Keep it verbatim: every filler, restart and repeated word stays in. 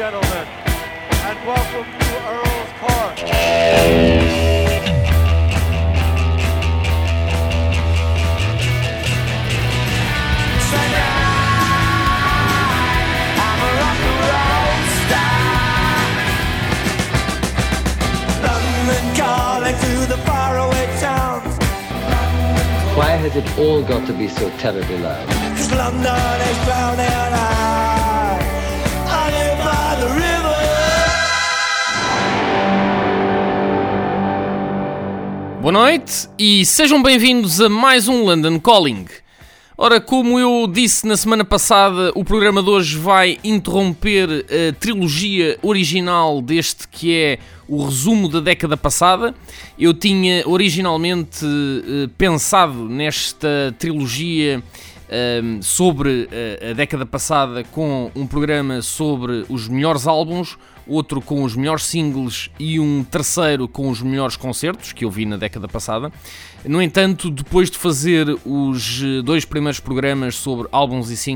gentlemen, and welcome to Earl's Court. I'm a rock and roll star. London calling to the faraway towns. Why has it all got to be so terribly loud? 'Cause London is drowning out. I live by the river. Boa noite e sejam bem-vindos a mais um London Calling. Ora, como eu disse na semana passada, o programa de hoje vai interromper a trilogia original deste que é o resumo da década passada. Eu tinha originalmente uh, pensado nesta trilogia uh, sobre uh, a década passada com um programa sobre os melhores álbuns, outro com os melhores singles e um terceiro com os melhores concertos que eu vi na década passada. No entanto, depois de fazer os dois primeiros programas sobre álbuns e singles,